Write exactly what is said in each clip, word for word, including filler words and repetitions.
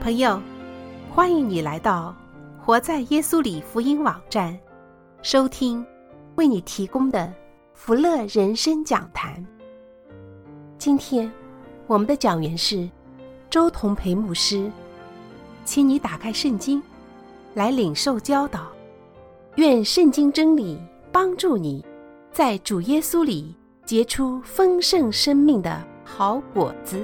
朋友，欢迎你来到活在耶稣里福音网站，收听为你提供的福乐人生讲坛。今天我们的讲员是周同培牧师，请你打开圣经来领受教导，愿圣经真理帮助你在主耶稣里结出丰盛生命的好果子。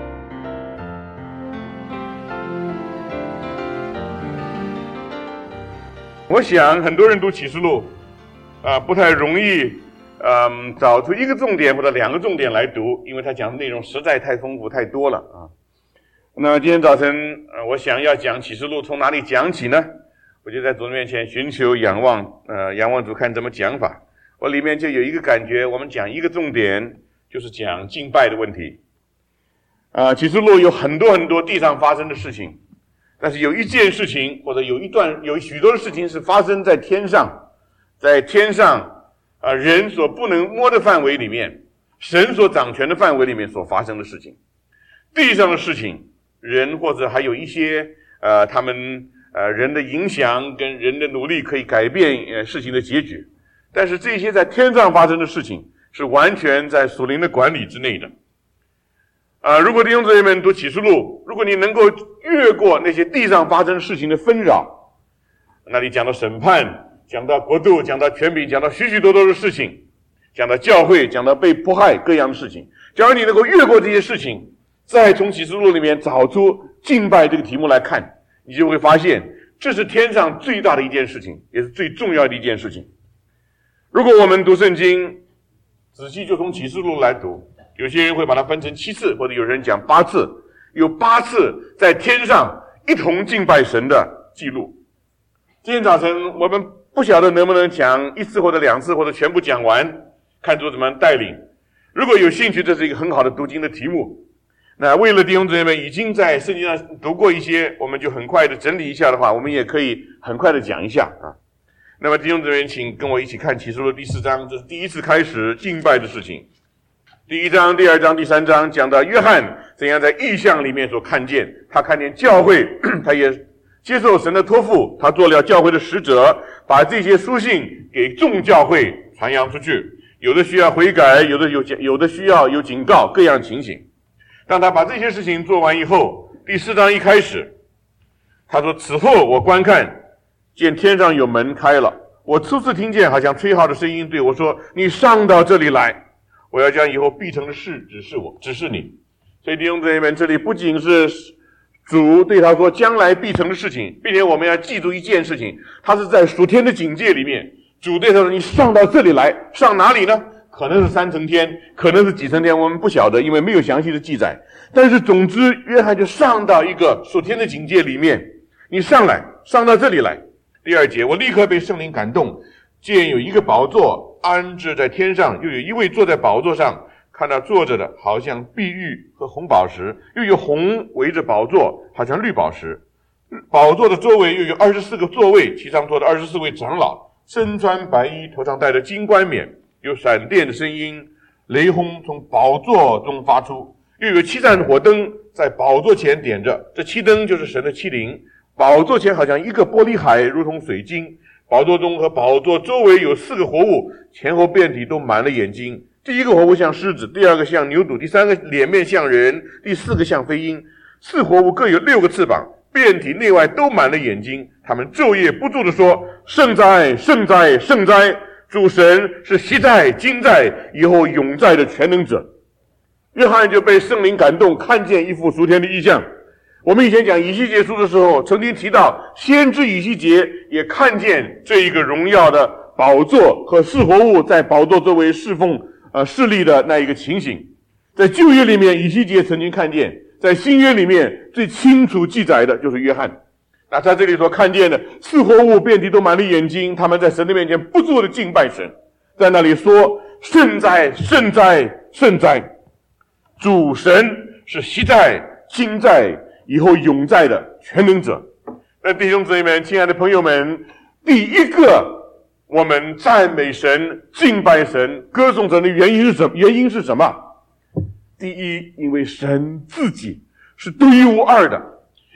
我想很多人读启示录啊、呃，不太容易嗯、呃，找出一个重点或者两个重点来读，因为他讲的内容实在太丰富太多了啊。那今天早晨呃，我想要讲启示录，从哪里讲起呢？我就在主面前寻求仰望，呃，仰望主看怎么讲法。我里面就有一个感觉，我们讲一个重点，就是讲敬拜的问题。啊、呃，启示录有很多很多地上发生的事情。但是有一件事情，或者有一段有许多的事情是发生在天上，在天上啊、呃、人所不能摸的范围里面，神所掌权的范围里面所发生的事情。地上的事情，人或者还有一些呃他们呃人的影响跟人的努力可以改变呃事情的结局。但是这些在天上发生的事情是完全在属灵的管理之内的。啊、呃，如果弟兄姊妹们读启示录，如果你能够越过那些地上发生事情的纷扰，那里讲到审判，讲到国度，讲到权柄，讲到许许多多的事情，讲到教会，讲到被迫害各样的事情。假如你能够越过这些事情，再从启示录里面找出敬拜这个题目来看，你就会发现这是天上最大的一件事情，也是最重要的一件事情。如果我们读圣经，仔细就从启示录来读，有些人会把它分成七次，或者有人讲八次，有八次在天上一同敬拜神的记录。今天早晨我们不晓得能不能讲一次或者两次，或者全部讲完，看主怎么带领。如果有兴趣，这是一个很好的读经的题目。那为了弟兄姊妹们已经在圣经上读过一些，我们就很快的整理一下的话，我们也可以很快的讲一下啊。那么弟兄姊妹，请跟我一起看启示录第四章，这是第一次开始敬拜的事情。第一章、第二章、第三章讲到约翰怎样在异象里面所看见，他看见教会，他也接受神的托付，他做了教会的使者，把这些书信给众教会传扬出去，有的需要悔改，有的有有的需要有警告，各样情形。当他把这些事情做完以后，第四章一开始，他说：“此后我观看，见天上有门开了，我初次听见好像吹号的声音对我说：你上到这里来。我要将以后必成的事指示我，指示你。”所以弟兄姊妹们，这里不仅是主对他说将来必成的事情，并且我们要记住一件事情，他是在属天的警戒里面，主对他说：“你上到这里来，上哪里呢？可能是三层天，可能是几层天，我们不晓得，因为没有详细的记载。但是总之，约翰就上到一个属天的警戒里面，你上来，上到这里来。”第二节，我立刻被圣灵感动，见有一个宝座安置在天上，又有一位坐在宝座上，看到坐着的好像碧玉和红宝石，又有红围着宝座，好像绿宝石。宝座的周围又有二十四个座位，其上坐的二十四位长老，身穿白衣，头上戴着金冠冕，有闪电的声音，雷轰从宝座中发出，又有七盏火灯在宝座前点着，这七灯就是神的七灵。宝座前好像一个玻璃海，如同水晶。宝座中和宝座周围有四个活物，前后遍体都满了眼睛。第一个活物像狮子，第二个像牛犊，第三个脸面像人，第四个像飞鹰。四活物各有六个翅膀，遍体内外都满了眼睛。他们昼夜不住地说：圣哉，圣哉，圣哉！主神是昔在、今在、以后永在的全能者。约翰就被圣灵感动，看见一幅属天的异象。我们以前讲以西结书的时候，曾经提到先知以西结也看见这一个荣耀的宝座和四活物在宝座周围侍奉呃侍立的那一个情形。在旧约里面，以西结曾经看见，在新约里面最清楚记载的就是约翰。那在这里所看见的四活物遍体都满了眼睛，他们在神的面前不住的敬拜神，在那里说：圣哉，圣哉，圣哉！主神是昔在、今在、以后永在的全能者。那弟兄姊妹们，亲爱的朋友们，第一个我们赞美神、敬拜神、歌颂神的原因是什么？原因是什么？第一，因为神自己是独一无二的，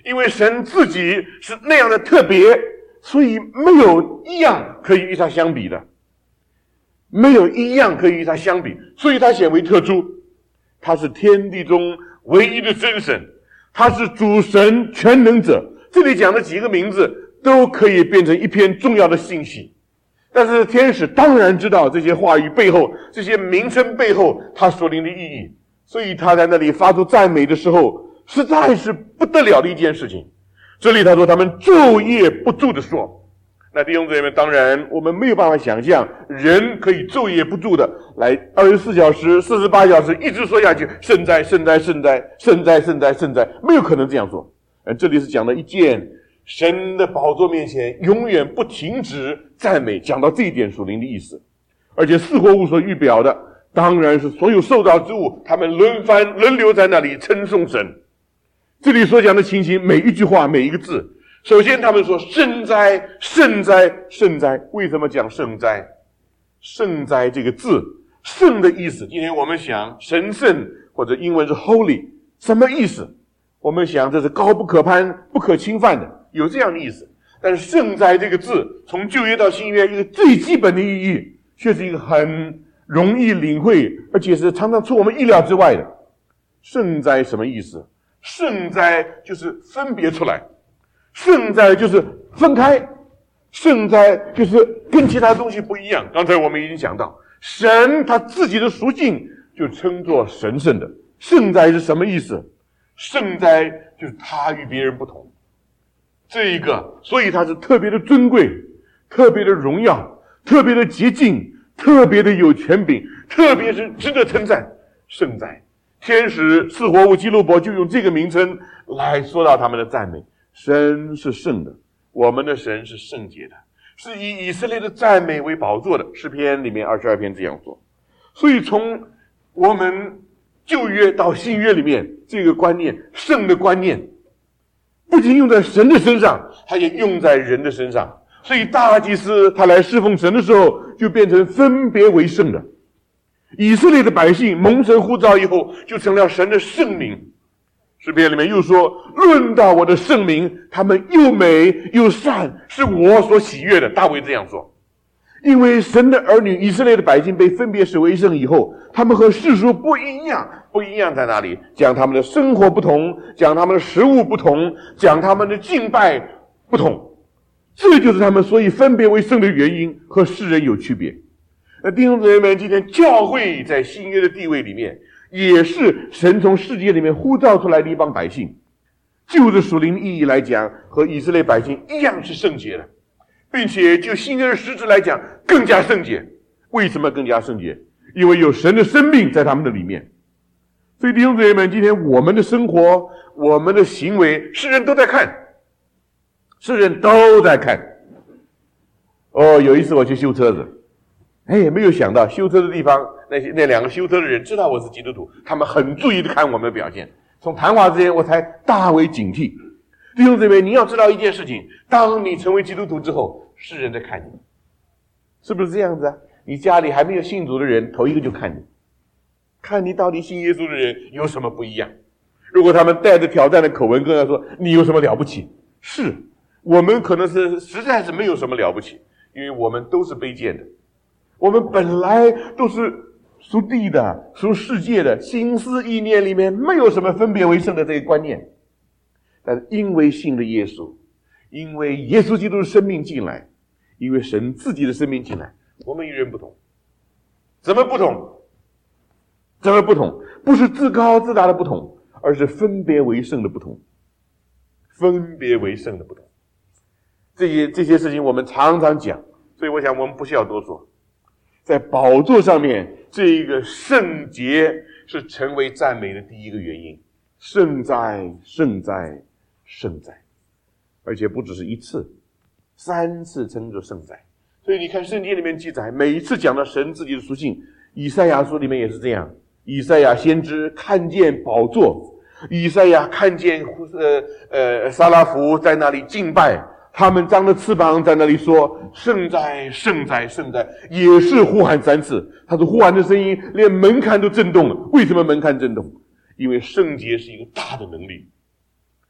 因为神自己是那样的特别，所以没有一样可以与他相比的，没有一样可以与他相比，所以他显为特殊。他是天地中唯一的真神，他是主神全能者。这里讲的几个名字都可以变成一篇重要的信息，但是天使当然知道这些话语背后，这些名称背后他所领的意义，所以他在那里发出赞美的时候，实在是不得了的一件事情。这里他说他们昼夜不住的说，那弟兄姊妹们，当然我们没有办法想象人可以昼夜不住的来二十四小时四十八小时一直说下去，圣哉圣哉圣哉圣哉圣哉圣哉，没有可能这样说。而这里是讲了一件神的宝座面前永远不停止赞美，讲到这一点属灵的意思。而且四活物所预表的当然是所有受造之物，他们轮番轮流在那里称颂神。这里所讲的情形，每一句话每一个字，首先他们说圣哉圣哉圣哉。为什么讲圣哉？圣哉这个字，圣的意思，今天我们想神圣或者英文是 holy， 什么意思？我们想这是高不可攀不可侵犯的，有这样的意思。但是圣哉这个字从旧约到新约一个最基本的意义，却是一个很容易领会，而且是常常出我们意料之外的。圣哉什么意思？圣哉就是分别出来，圣哉就是分开，圣哉就是跟其他东西不一样。刚才我们已经讲到，神他自己的属性就称作神圣的。圣哉是什么意思？圣哉就是他与别人不同，这一个，所以他是特别的尊贵，特别的荣耀，特别的洁净，特别的有权柄，特别是值得称赞。圣哉，天使四活物基路伯就用这个名称来说到他们的赞美。神是圣的，我们的神是圣洁的，是以以色列的赞美为宝座的。诗篇里面二十二篇这样说。所以从我们旧约到新约里面，这个观念，圣的观念，不仅用在神的身上，它也用在人的身上。所以大祭司他来侍奉神的时候，就变成分别为圣的。以色列的百姓蒙神呼召以后，就成了神的圣民。诗篇里面又说，论到我的圣民，他们又美又善，是我所喜悦的。大卫这样说。因为神的儿女以色列的百姓被分别使为圣以后，他们和世俗不一样。不一样在哪里？讲他们的生活不同，讲他们的食物不同，讲他们的敬拜不同，这就是他们所以分别为圣的原因，和世人有区别。那弟兄姊妹们，今天教会在新约的地位里面，也是神从世界里面呼召出来的一帮百姓，就着属灵意义来讲，和以色列百姓一样是圣洁的，并且就新约的实质来讲更加圣洁。为什么更加圣洁？因为有神的生命在他们的里面。所以弟兄姊妹们，今天我们的生活，我们的行为，世人都在看，世人都在看。哦，有一次我去修车子，哎，没有想到修车的地方，那些那两个修车的人知道我是基督徒，他们很注意的看我们的表现。从谈话之间，我才大为警惕。弟兄姊妹，你要知道一件事情，当你成为基督徒之后，世人在看你，是不是这样子啊？你家里还没有信主的人，头一个就看你，看你到底信耶稣的人有什么不一样。如果他们带着挑战的口吻跟他说，你有什么了不起？是，我们可能是实在是没有什么了不起，因为我们都是卑贱的，我们本来都是属地的，属世界的，心思意念里面没有什么分别为圣的这个观念。但是因为信了耶稣，因为耶稣基督的生命进来，因为神自己的生命进来，我们与人不同。怎么不同？怎么不同？不是自高自大的不同，而是分别为圣的不同。分别为圣的不同。这些这些事情我们常常讲，所以我想我们不需要多说。在宝座上面，这一个圣洁是成为赞美的第一个原因。圣哉，圣哉，圣哉，而且不只是一次，三次称作圣哉。所以你看圣经里面记载，每一次讲到神自己的属性，以赛亚书里面也是这样。以赛亚先知看见宝座，以赛亚看见呃呃撒拉弗在那里敬拜，他们张着翅膀在那里说圣哉，圣哉，圣哉，也是呼喊三次。他说呼喊的声音连门槛都震动了。为什么门槛震动？因为圣洁是一个大的能力。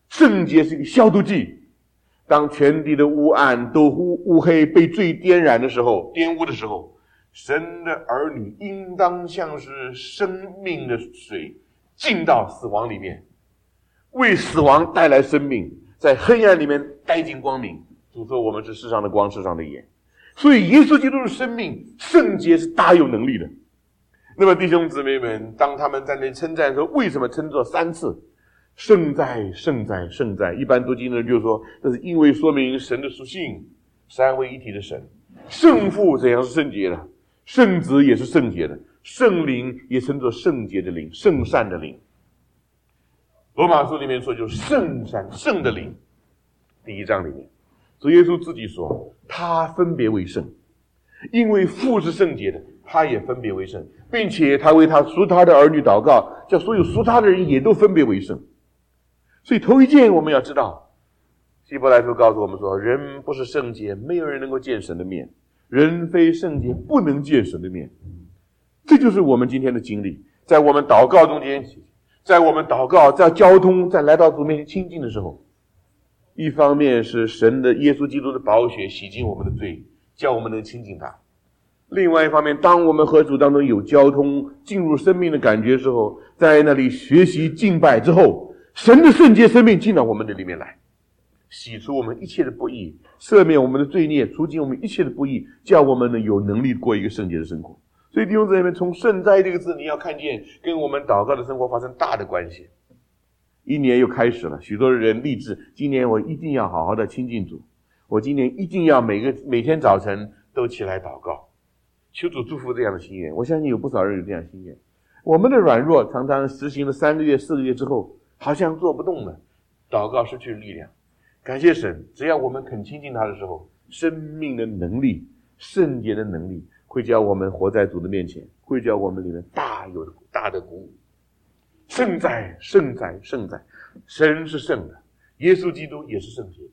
圣洁是一个消毒剂。当全地的污暗都乌乌黑被罪颠染的时候，玷污的时候，神的儿女应当像是生命的水进到死亡里面，为死亡带来生命，在黑暗里面带进光明。主说我们是世上的光，世上的盐。所以耶稣基督的生命圣洁是大有能力的。那么弟兄姊妹们，当他们在那里称赞说，为什么称作三次圣在圣在圣在？一般读经的人就说，这是因为说明神的属性，三位一体的神，圣父怎样是圣洁的，圣子也是圣洁的，圣灵也称作圣洁的灵，圣善的灵。罗马书里面说就是圣善圣的灵，第一章里面主耶稣自己说他分别为圣，因为父是圣洁的，他也分别为圣，并且他为他属他的儿女祷告，叫所有属他的人也都分别为圣。所以头一件我们要知道，希伯来书告诉我们说，人不是圣洁，没有人能够见神的面；人非圣洁，不能见神的面。这就是我们今天的经历。在我们祷告中间，在我们祷告，在交通，在来到主面前亲近的时候，一方面是神的耶稣基督的宝血洗净我们的罪，叫我们能亲近他；另外一方面，当我们和主当中有交通，进入生命的感觉之后，在那里学习敬拜之后，神的圣洁生命进到我们的里面来，洗除我们一切的不义，赦免我们的罪孽，除尽我们一切的不义，叫我们能有能力过一个圣洁的生活。所以弟兄姊妹，从圣在这个字，你要看见跟我们祷告的生活发生大的关系。一年又开始了，许多人立志，今年我一定要好好的亲近主，我今年一定要每个每天早晨都起来祷告，求主祝福这样的心愿。我相信有不少人有这样的心愿。我们的软弱常常实行了三个月四个月之后，好像做不动了，祷告失去力量。感谢神，只要我们肯亲近他的时候，生命的能力，圣洁的能力会叫我们活在主的面前，会叫我们里面大有大的鼓舞。圣在圣在圣在，神是圣的，耶稣基督也是圣洁的，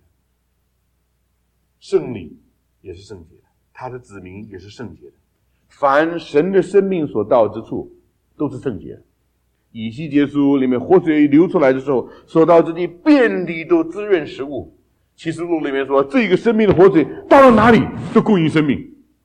圣灵也是圣洁的，他的子民也是圣洁的。凡神的生命所到之处都是圣洁的。以西结书里面活水流出来的时候，所到之地遍地都滋润食物。启示录里面说，这个生命的活水到了哪里都供应生命。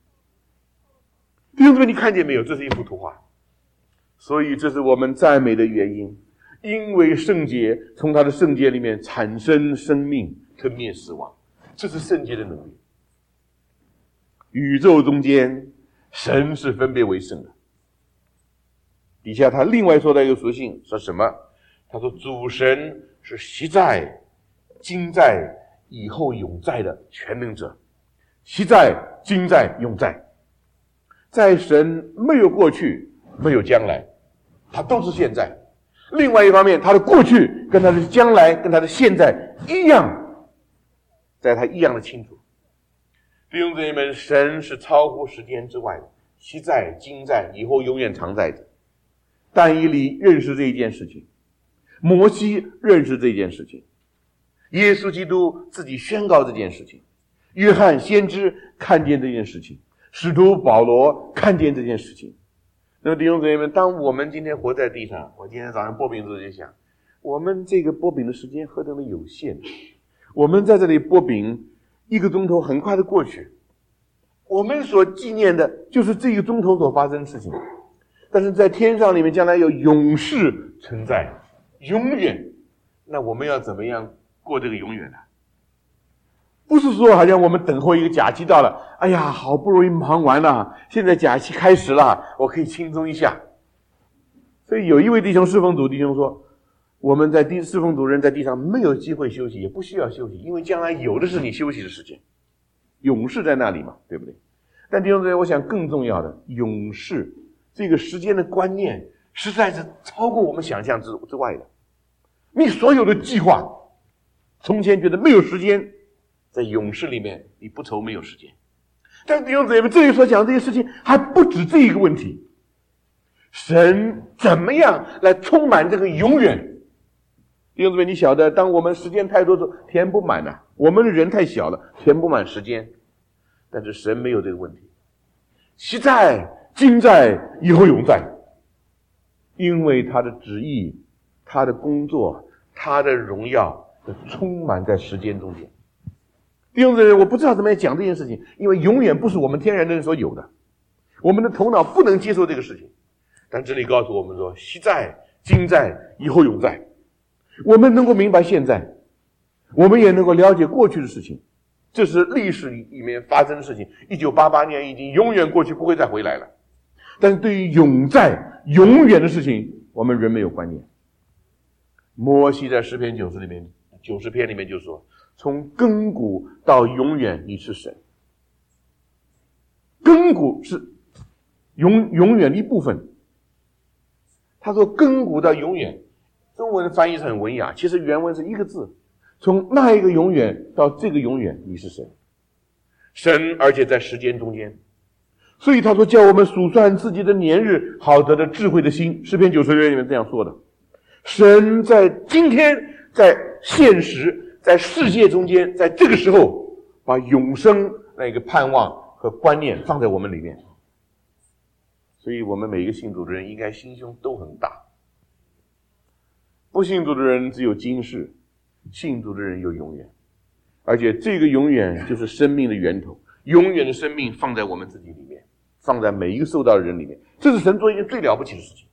弟兄姊妹，你看见没有？这是一幅图画。所以这是我们赞美的原因，因为圣洁从他的圣洁里面产生生命，吞灭死亡，这是圣洁的能力。宇宙中间神是分别为圣的。底下他另外说的一个属性是什么？他说主神是昔在、今在、以后永在的全能者。昔在、今在、永在。在神没有过去，没有将来，他都是现在。另外一方面，他的过去跟他的将来跟他的现在一样，在他一样的清楚。弟兄姊妹们，神是超乎时间之外的，昔在、今在、以后永远常在的。但以理认识这一件事情，摩西认识这件事情，耶稣基督自己宣告这件事情，约翰先知看见这件事情，使徒保罗看见这件事情。那么弟兄姊妹们，当我们今天活在地上，我今天早上剥饼的时候就想，我们这个剥饼的时间何等的有限，我们在这里剥饼一个钟头很快的过去，我们所纪念的就是这一个钟头所发生的事情。但是在天上里面将来有永世存在，永远。那我们要怎么样过这个永远呢？不是说好像我们等候一个假期到了，哎呀，好不容易忙完了，现在假期开始了，我可以轻松一下。所以有一位弟兄侍奉主弟兄说，我们在地侍奉主人在地上没有机会休息，也不需要休息，因为将来有的是你休息的时间，永世在那里嘛，对不对？但弟兄姊妹，我想更重要的，永世这个时间的观念实在是超过我们想象之之外的。你所有的计划，从前觉得没有时间，在永世里面你不愁没有时间。但弟兄姊妹，这里所讲这些事情还不止这一个问题，神怎么样来充满这个永远？弟兄姊妹，你晓得，当我们时间太多的时候填不满了，我们的人太小了，填不满时间。但是神没有这个问题，昔在、今在、以后永在，因为他的旨意、他的工作、他的荣耀充满在时间中间。弟兄姊妹，我不知道怎么样讲这件事情，因为永远不是我们天然的人所有的，我们的头脑不能接受这个事情。但这里告诉我们说，昔在、今在、以后永在。我们能够明白现在，我们也能够了解过去的事情，这是历史里面发生的事情。一九八八年已经永远过去，不会再回来了。但是对于永在、永远的事情，我们人没有观念。摩西在诗篇九十里面九十篇里面就说，从亘古到永远你是神。亘古是永永远的一部分。他说亘古到永远，中文的翻译是很文雅，其实原文是一个字，从那一个永远到这个永远你是神。神而且在时间中间。所以他说叫我们数算自己的年日，好得的智慧的心。诗篇九十篇里面这样说的。神在今天，在现实，在世界中间，在这个时候把永生那个盼望和观念放在我们里面。所以我们每一个信主的人应该心胸都很大。不信主的人只有今世，信主的人有永远。而且这个永远就是生命的源头，永远的生命放在我们自己里面，放在每一个受到的人里面。这是神做一件最了不起的事情。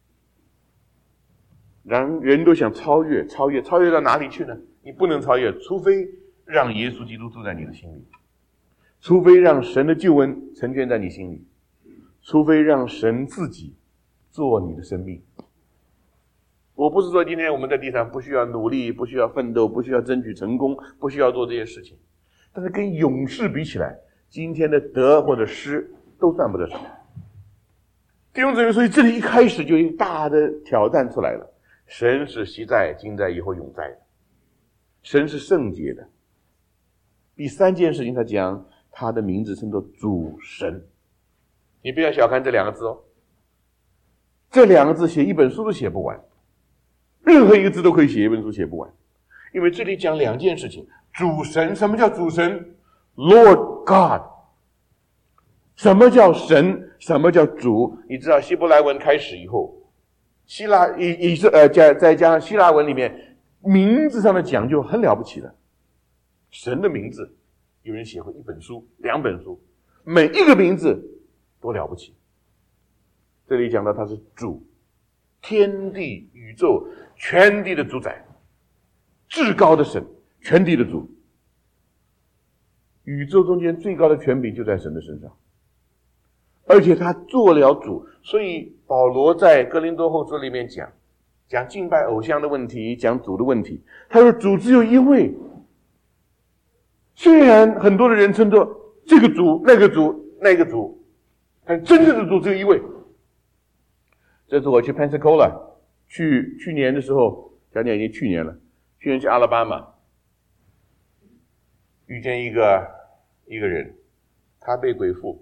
然人都想超越，超越，超越到哪里去呢？你不能超越，除非让耶稣基督住在你的心里，除非让神的救恩成全在你心里，除非让神自己做你的生命。我不是说今天我们在地上不需要努力，不需要奋斗，不需要争取成功，不需要做这些事情，但是跟勇士比起来，今天的得或者失都算不得什么。弟兄姊妹，所以这里一开始就一个大的挑战出来了。神是昔在、今在、以后永在的。神是圣洁的。第三件事情他讲，他的名字称作主神。你不要小看这两个字哦，这两个字写一本书都写不完，任何一个字都可以写一本书写不完。因为这里讲两件事情，主神，什么叫主神？ Lord God。 什么叫神？什么叫主？你知道希伯来文开始以后，希腊以以色呃加再加上希腊文里面名字上的讲究很了不起的。神的名字有人写过一本书、两本书，每一个名字多了不起。这里讲到他是主，天地宇宙全地的主宰，至高的神，全地的主。宇宙中间最高的权柄就在神的身上，而且他做了主。所以保罗在哥林多后书里面讲讲敬拜偶像的问题，讲主的问题。他说主只有一位，虽然很多的人称作这个主那个主那个主，但真正的主只有一位。这次我去 Pensacola， 去去年的时候，讲讲已经去年了，去年去阿拉巴马，遇见一个一个人，他被鬼附，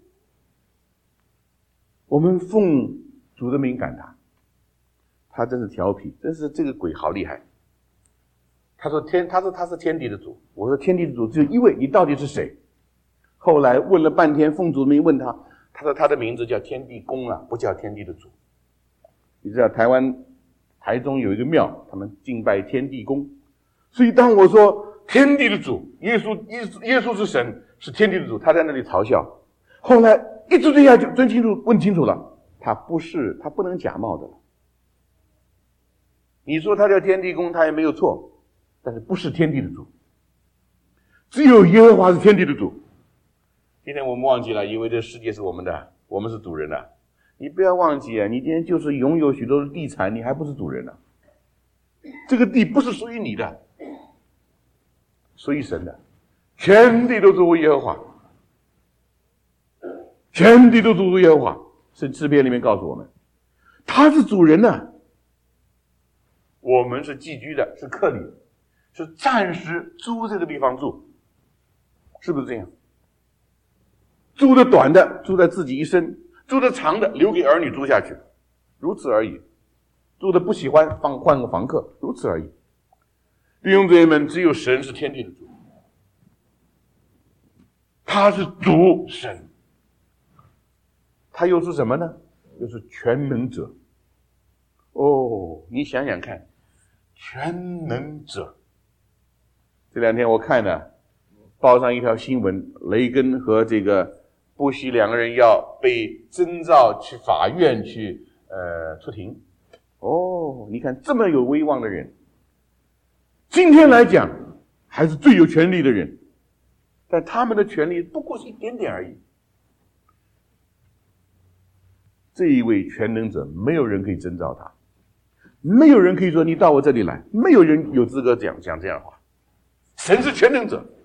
我们奉主的名赶他，他真是调皮，真是这个鬼好厉害。他说天，他说他是天地的主，我说天地的主只有一位，你到底是谁？后来问了半天，奉主的名问他，他说他的名字叫天地公啊，不叫天地的主。你知道台湾台中有一个庙，他们敬拜天地公，所以当我说天地的主，耶稣耶稣耶稣是神，是天地的主，他在那里嘲笑。后来一直对下就真清楚问清楚了，他不是，他不能假冒的了。你说他叫天地公，他也没有错，但是不是天地的主，只有耶和华是天地的主。今天我们忘记了，以为这世界是我们的，我们是主人的。你不要忘记啊，你今天就是拥有许多的地产，你还不是主人呢、啊。这个地不是属于你的，属于神的，全地都属于耶和华，全地都属于耶和华。是诗篇里面告诉我们，他是主人呢、啊，我们是寄居的，是客旅，是暂时租这个地方住，是不是这样？租的短的住在自己一生，住的长的留给儿女住下去，如此而已。住的不喜欢放换个房客，如此而已。弟兄姊妹们，只有神是天地的主，他是主神，他又是什么呢？又是全能者。哦，你想想看，全能者， 这两天我看了报上一条新闻，雷根和这个布希两个人要被征召去法院去呃出庭。哦，你看这么有威望的人，今天来讲还是最有权力的人，但他们的权力不过是一点点而已。这一位全能者，没有人可以征召他，没有人可以说你到我这里来，没有人有资格讲讲这样的话。神是全能者，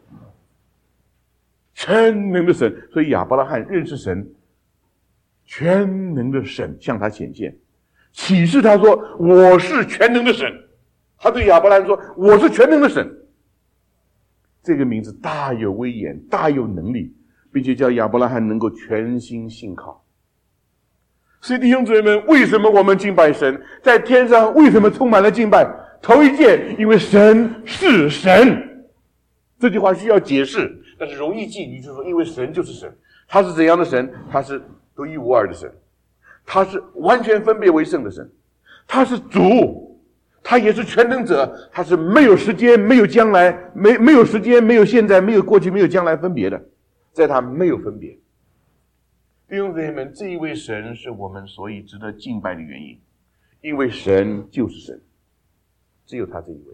全能的神，所以亚伯拉罕认识神，全能的神向他显现，启示他说我是全能的神。他对亚伯拉罕说我是全能的神，这个名字大有威严，大有能力，并且叫亚伯拉罕能够全心信靠。所以弟兄姊妹们，为什么我们敬拜神？在天上为什么充满了敬拜？头一件，因为神是神。这句话需要解释，但是容易记，你就说因为神就是神。他是怎样的神？他是独一无二的神，他是完全分别为圣的神，他是主，他也是全能者，他是没有时间没有将来，没没有时间没有现在没有过去没有将来分别的，在他没有分别。弟兄姊妹们，这一位神是我们所以值得敬拜的原因，因为神就是神，只有他这一位，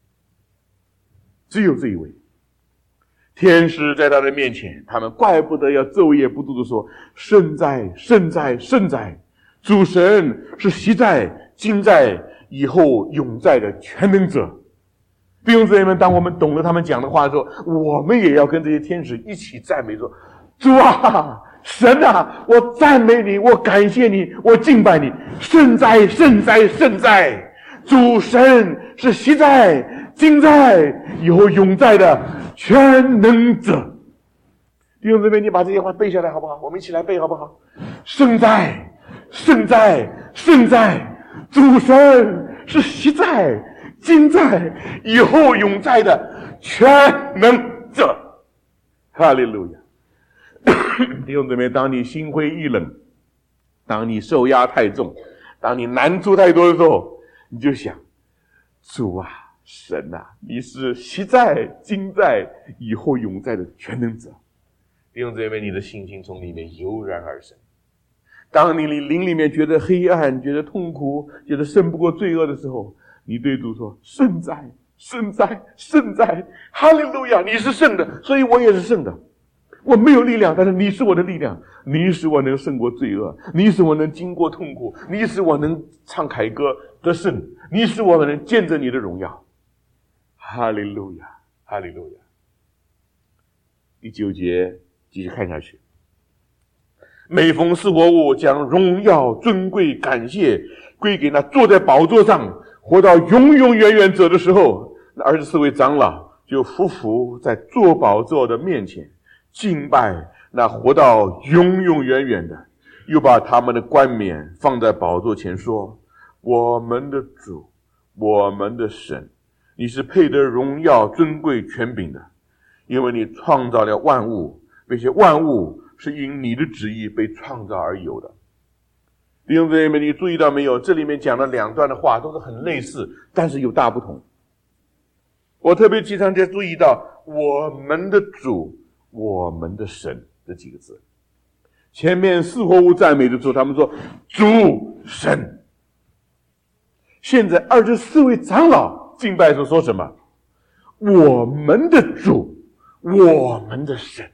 只有这一位。天使在他的面前，他们怪不得要昼夜不住地说圣哉圣哉圣哉，主神是昔在今在以后永在的全能者。弟兄姊妹们，当我们懂了他们讲的话的时候，我们也要跟这些天使一起赞美说，主啊，神啊，我赞美你，我感谢你，我敬拜你，圣哉圣哉圣哉，主神是昔在今在以后永在的全能者。弟兄姊妹，你把这些话背下来好不好？我们一起来背好不好？圣哉圣哉圣哉，主神是昔在今在以后永在的全能者。哈利路亚。弟兄姊妹，当你心灰意冷，当你受压太重，当你难处太多的时候，你就想，主啊，神啊，你是昔在今在以后永在的全能者。弟兄姊妹，你的信心从里面油然而生。当你灵里面觉得黑暗，觉得痛苦，觉得胜不过罪恶的时候，你对主说，圣哉圣哉圣哉，哈利路亚，你是圣的，所以我也是圣的。我没有力量，但是你是我的力量，你使我能胜过罪恶，你使我能经过痛苦，你使我能唱凯歌得胜，你使我能见证你的荣耀。哈利路亚，哈利路亚。第九节继续看下去，每逢四活物将荣耀尊贵感谢归给那坐在宝座上活到永永远远者的时候，那二十四位长老就匍匐在坐宝座的面前敬拜那活到永永远远的，又把他们的冠冕放在宝座前说，我们的主，我们的神，你是配得荣耀尊贵权柄的，因为你创造了万物，并且万物是因你的旨意被创造而有的。弟兄姊妹，你注意到没有，这里面讲的两段的话都是很类似，但是有大不同。我特别经常在注意到我们的主，我们的神这几个字。前面四活物赞美的时候，他们说主神。现在二十四位长老敬拜的时候说什么？我们的主，我们的神。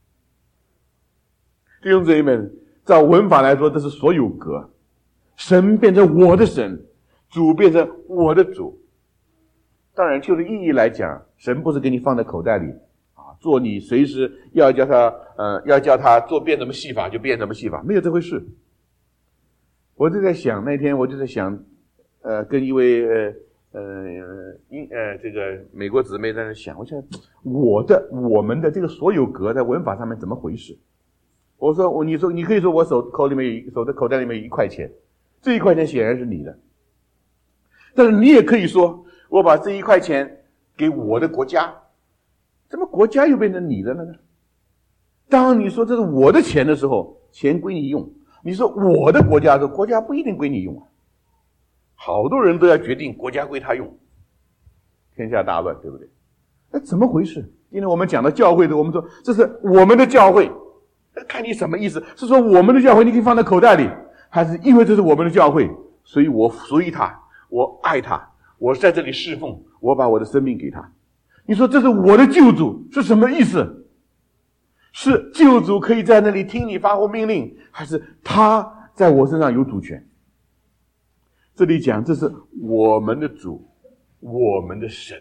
弟兄姊妹们，照文法来说，这是所有格，神变成我的神，主变成我的主。当然就着意义来讲，神不是给你放在口袋里啊，做你随时要叫他呃要叫他做变什么戏法就变什么戏法，没有这回事。我就在想，那天我就在想呃跟一位呃呃英呃这个美国姊妹在那想，我想我的我们的这个所有格在文法上面怎么回事？我说我你说你可以说我手口里面手的口袋里面有一块钱，这一块钱显然是你的，但是你也可以说我把这一块钱给我的国家，怎么国家又变成你的了呢？当你说这是我的钱的时候，钱归你用，你说我的国家的时候，国家不一定归你用啊。好多人都要决定国家归他用，天下大乱，对不对？ 那怎么回事？今天我们讲到教会的，我们说这是我们的教会，看你什么意思？是说我们的教会你可以放在口袋里，还是因为这是我们的教会，所以我属于他，我爱他，我在这里侍奉，我把我的生命给他。你说这是我的救主是什么意思？是救主可以在那里听你发号命令，还是他在我身上有主权？这里讲这是我们的主，我们的神，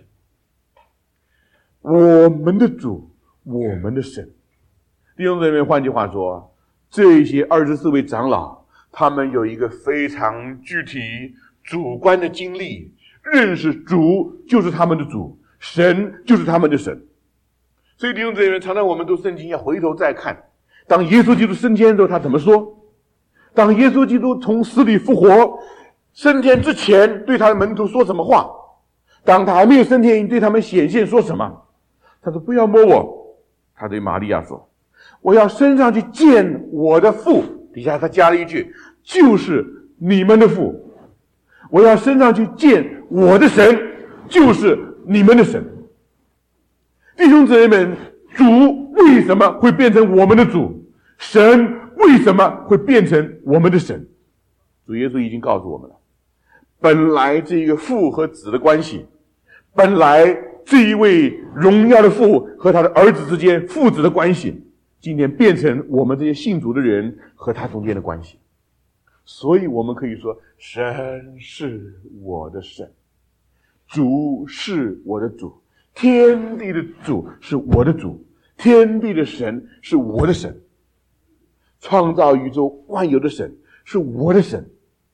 我们的主，我们的神。弟兄姊妹，换句话说，这些二十四位长老，他们有一个非常具体主观的经历，认识主就是他们的主，神就是他们的神。所以弟兄姊妹，常常我们读圣经要回头再看，当耶稣基督升天的时候他怎么说，当耶稣基督从死里复活升天之前对他的门徒说什么话，当他还没有升天对他们显现说什么。他说不要摸我，他对玛利亚说我要升上去见我的父，底下他加了一句就是你们的父，我要升上去见我的神，就是你们的神。弟兄姊妹们，主为什么会变成我们的主？神为什么会变成我们的神？主耶稣已经告诉我们了，本来这个父和子的关系，本来这一位荣耀的父和他的儿子之间父子的关系，今天变成我们这些信主的人和他中间的关系。所以我们可以说，神是我的神，主是我的主，天地的主是我的主，天地的神是我的神，创造宇宙万有的神是我的神，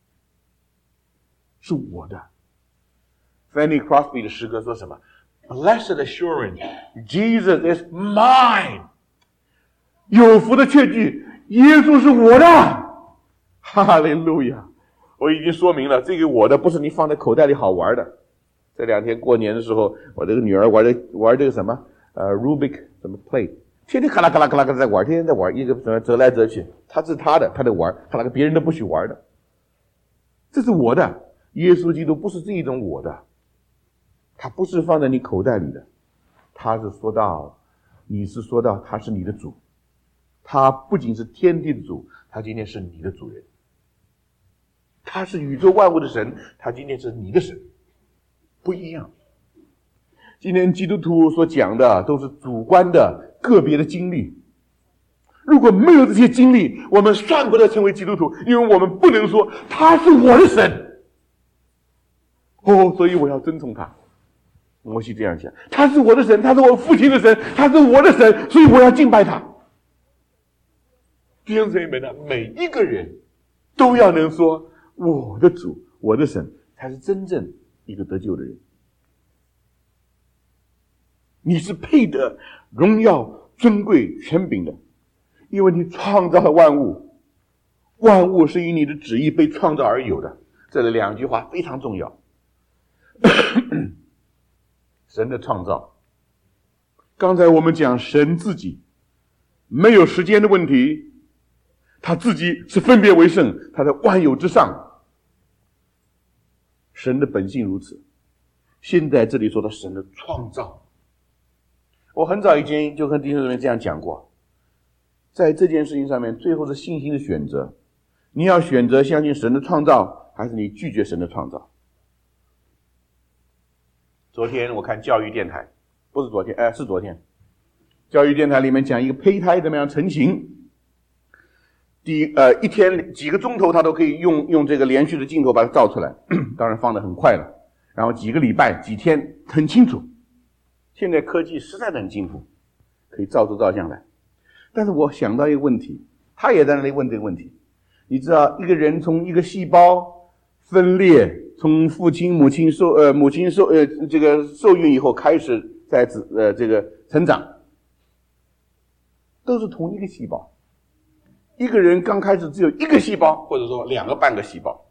是我的。 Fanny Crosby 的诗歌说什么？ Blessed assurance, Jesus is mine。 有福的确据，耶稣是我的。哈利路亚！我已经说明了，这个我的不是你放在口袋里好玩的。这两天过年的时候，我这个女儿玩这玩这个什么呃 Rubik 什么 play， 天天咔啦咔啦咔啦咔啦在玩，天天在玩，一个什么折来折去，他是他的，他在玩，他那个别人都不许玩的。这是我的，耶稣基督不是这一种我的，他不是放在你口袋里的，他是说到，你是说到他是你的主，他不仅是天地的主，他今天是你的主人。他是宇宙万物的神，他今天是你的神，不一样。今天基督徒所讲的都是主观的个别的经历，如果没有这些经历，我们算不得成为基督徒，因为我们不能说他是我的神。哦，所以我要尊重他。摩西这样讲，他是我的神，他是我父亲的神，他是我的神，所以我要敬拜他。弟兄姊妹们，每一个人都要能说我的主，我的神才是真正一个得救的人。你是配得荣耀尊贵权柄的，因为你创造了万物，万物是以你的旨意被创造而有的。这两句话非常重要。神的创造，刚才我们讲神自己没有时间的问题，他自己是分别为圣，他在万有之上，神的本性如此。现在这里说到神的创造，我很早以前就跟弟兄姊妹这样讲过，在这件事情上面，最后是信心的选择，你要选择相信神的创造，还是你拒绝神的创造。昨天我看教育电台，不是昨天，哎，是昨天。教育电台里面讲一个胚胎怎么样成型，第呃一天几个钟头，他都可以用用这个连续的镜头把它照出来，当然放得很快了。然后几个礼拜、几天很清楚。现在科技实在的很进步，可以照出照相来。但是我想到一个问题，他也在那里问这个问题。你知道，一个人从一个细胞分裂。从父亲母亲受呃母亲受呃这个受孕以后开始在呃这个成长，都是同一个细胞。一个人刚开始只有一个细胞，或者说两个半个细胞。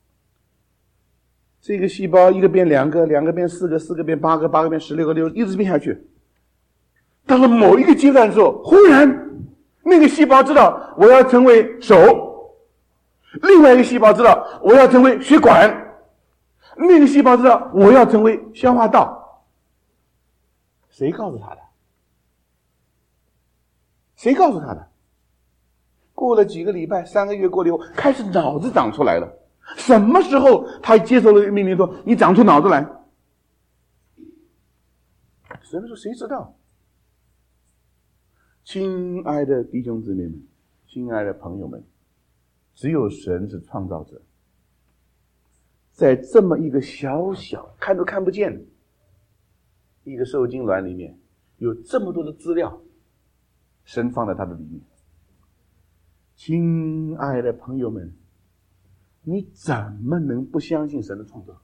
这个细胞一个变两个，两个变四个，四个变八个，八个变十六个，六一直变下去。到了某一个阶段的时候，忽然那个细胞知道我要成为手，另外一个细胞知道我要成为血管，那个细胞知道我要成为消化道。 谁告诉他的？谁告诉他的？过了几个礼拜，三个月过了以后，开始脑子长出来了。什么时候他接受了命令说你长出脑子来？神说谁知道？亲爱的弟兄姊妹们，亲爱的朋友们，只有神是创造者。在这么一个小小看都看不见的一个受精卵里面，有这么多的资料，神放在它的里面。亲爱的朋友们，你怎么能不相信神的创造？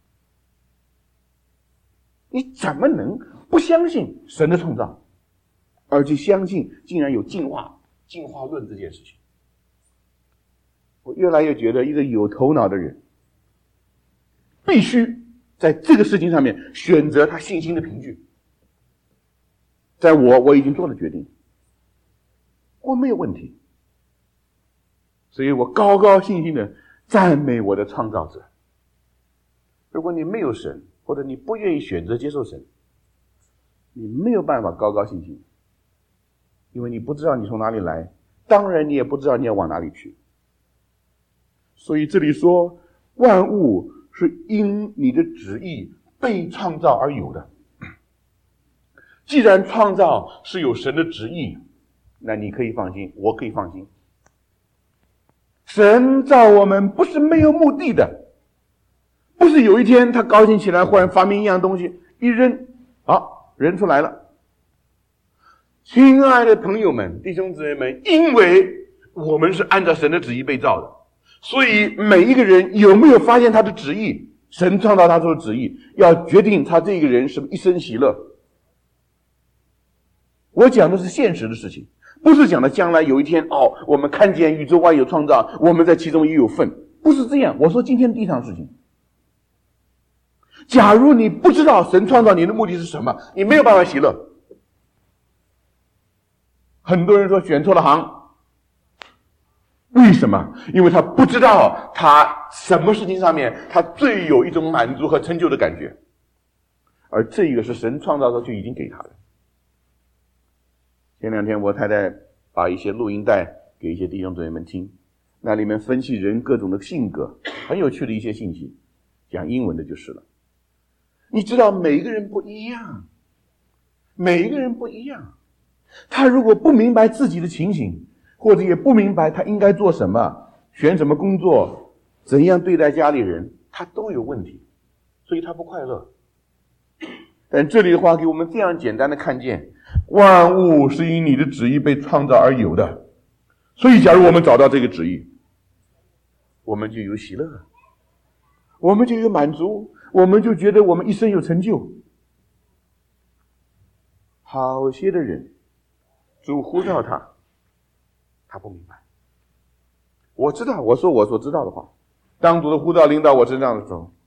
你怎么能不相信神的创造，而去相信竟然有进化进化论这件事情？我越来越觉得一个有头脑的人必须在这个事情上面选择他信心的凭据。在我我已经做了决定，我没有问题，所以我高高兴兴的赞美我的创造者。如果你没有神，或者你不愿意选择接受神，你没有办法高高兴兴，因为你不知道你从哪里来，当然你也不知道你要往哪里去。所以这里说万物是因你的旨意被创造而有的。既然创造是有神的旨意，那你可以放心，我可以放心。神造我们不是没有目的的，不是有一天他高兴起来忽然发明一样东西一扔，好，人出来了。亲爱的朋友们，弟兄姊妹们，因为我们是按照神的旨意被造的，所以每一个人有没有发现他的旨意，神创造他做的旨意，要决定他这个人是不是一生喜乐。我讲的是现实的事情，不是讲的将来有一天哦，我们看见宇宙万有创造，我们在其中也有份，不是这样。我说今天地上的事情，假如你不知道神创造你的目的是什么，你没有办法喜乐。很多人说选错了行，为什么？因为他不知道他什么事情上面他最有一种满足和成就的感觉，而这个是神创造的就已经给他的。前两天我太太把一些录音带给一些弟兄姊妹们听，那里面分析人各种的性格，很有趣的一些信息，讲英文的就是了。你知道每一个人不一样，每一个人不一样，他如果不明白自己的情形，或者也不明白他应该做什么，选什么工作，怎样对待家里人，他都有问题，所以他不快乐。但这里的话给我们这样简单的看见，万物是因你的旨意被创造而有的，所以假如我们找到这个旨意，我们就有喜乐，我们就有满足，我们就觉得我们一生有成就。好些的人主呼召他，他不明白。我知道，我说我所知道的话，当主的呼召临到我身上的时候，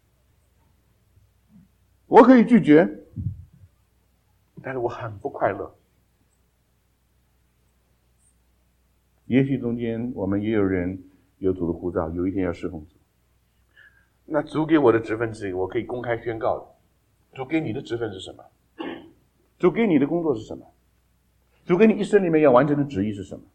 我可以拒绝，但是我很不快乐。也许中间我们也有人有主的呼召，有一天要侍奉主，那主给我的职分是一个，我可以公开宣告的。主给你的职分是什么？主给你的工作是什么？主给你一生里面要完成的旨意是什么？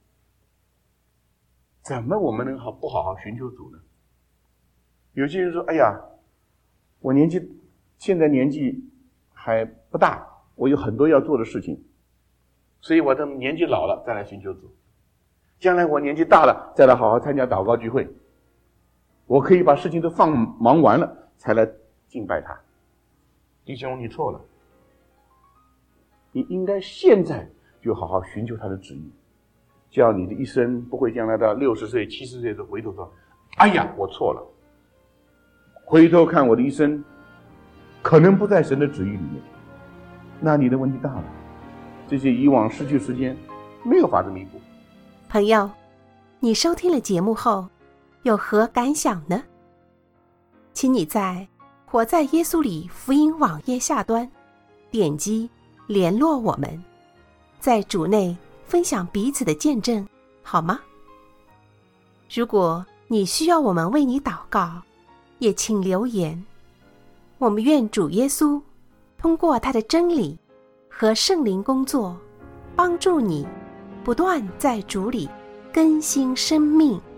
怎么我们能好不好好寻求主呢？有些人说，哎呀，我年纪现在年纪还不大，我有很多要做的事情，所以我等年纪老了再来寻求主，将来我年纪大了再来好好参加祷告聚会，我可以把事情都放忙完了才来敬拜他。弟兄，你错了，你应该现在就好好寻求他的旨意，叫你的一生不会将来到六十岁七十岁的时候回头说，哎呀我错了，回头看我的一生可能不在神的旨意里面，那你的问题大了，这些以往失去时间没有法子弥补。 朋友，你收听了节目后有何感想呢？请你在活在耶稣里福音网页下端点击联络我们，在主内分享彼此的见证，好吗？如果你需要我们为你祷告，也请留言。我们愿主耶稣通过他的真理和圣灵工作，帮助你不断在主里更新生命。